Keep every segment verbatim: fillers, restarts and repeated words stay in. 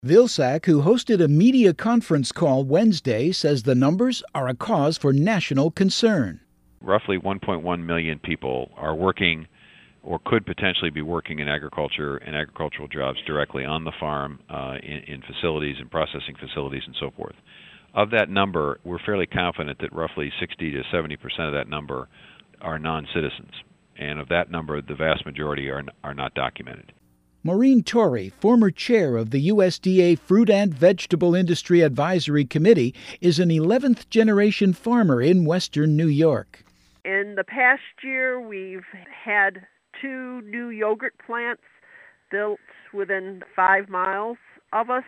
Vilsack, who hosted a media conference call Wednesday, says the numbers are a cause for national concern. Roughly one point one million people are working or could potentially be working in agriculture and agricultural jobs directly on the farm, uh, in, in facilities and processing facilities and so forth. Of that number, we're fairly confident that roughly sixty to seventy percent of that number are non-citizens. And of that number, the vast majority are, are not documented. Maureen Torrey, former chair of the U S D A Fruit and Vegetable Industry Advisory Committee, is an eleventh generation farmer in western New York. In the past year, we've had two new yogurt plants built within five miles of us,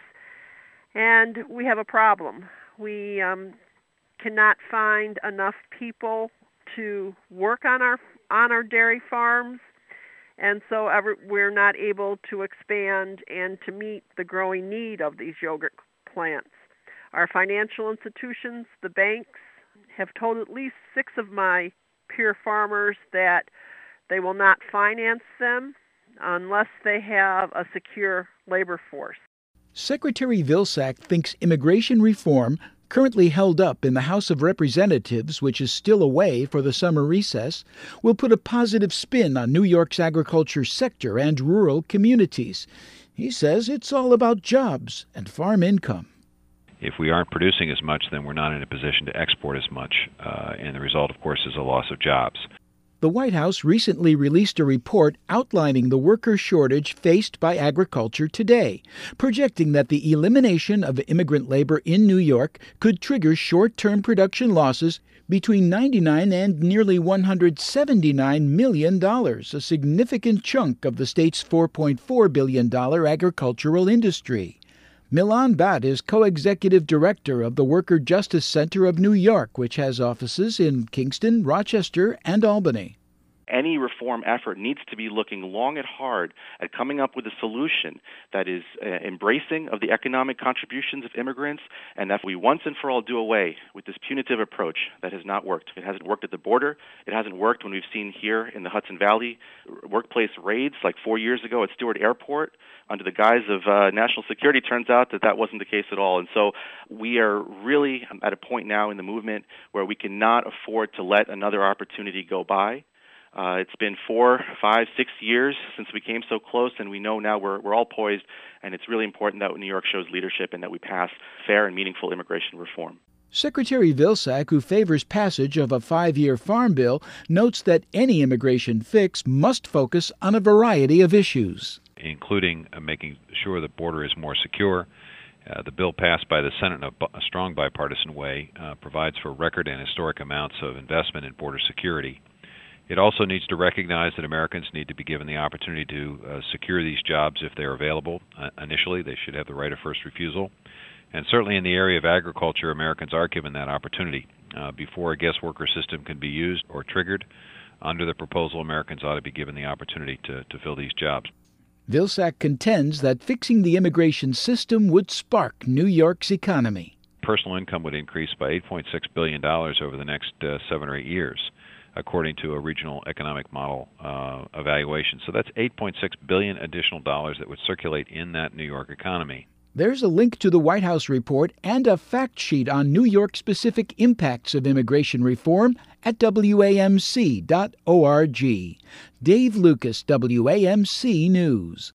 and we have a problem. We um, cannot find enough people to work on our on our dairy farms, and so ever, we're not able to expand and to meet the growing need of these yogurt plants. Our financial institutions, the banks, have told at least six of my peer farmers that they will not finance them unless they have a secure labor force. Secretary Vilsack thinks immigration reform, currently held up in the House of Representatives, which is still away for the summer recess, will put a positive spin on New York's agriculture sector and rural communities. He says it's all about jobs and farm income. If we aren't producing as much, then we're not in a position to export as much, uh, and the result, of course, is a loss of jobs. The White House recently released a report outlining the worker shortage faced by agriculture today, projecting that the elimination of immigrant labor in New York could trigger short-term production losses between ninety-nine and nearly one hundred seventy-nine million dollars, a significant chunk of the state's four point four billion dollars agricultural industry. Milan Bhatt is co-executive director of the Worker Justice Center of New York, which has offices in Kingston, Rochester, and Albany. Any reform effort needs to be looking long and hard at coming up with a solution that is uh, embracing of the economic contributions of immigrants, and that we once and for all do away with this punitive approach that has not worked. It hasn't worked at the border. It hasn't worked when we've seen here in the Hudson Valley workplace raids like four years ago at Stewart Airport under the guise of uh, national security. Turns out that that wasn't the case at all. And so we are really at a point now in the movement where we cannot afford to let another opportunity go by. Uh, it's been four, five, six years since we came so close, and we know now we're we're all poised, and it's really important that New York shows leadership and that we pass fair and meaningful immigration reform. Secretary Vilsack, who favors passage of a five-year farm bill, notes that any immigration fix must focus on a variety of issues, including uh, making sure the border is more secure. Uh, the bill passed by the Senate in a, a strong bipartisan way uh, provides for record and historic amounts of investment in border security. It also needs to recognize that Americans need to be given the opportunity to uh, secure these jobs if they're available. Uh, initially, they should have the right of first refusal. And certainly in the area of agriculture, Americans are given that opportunity. Uh, before a guest worker system can be used or triggered, under the proposal, Americans ought to be given the opportunity to, to fill these jobs. Vilsack contends that fixing the immigration system would spark New York's economy. Personal income would increase by eight point six billion dollars over the next uh, seven or eight years, according to a regional economic model uh, evaluation. So that's eight point six billion dollars additional dollars that would circulate in that New York economy. There's a link to the White House report and a fact sheet on New York-specific impacts of immigration reform at W A M C dot org. Dave Lucas, W A M C News.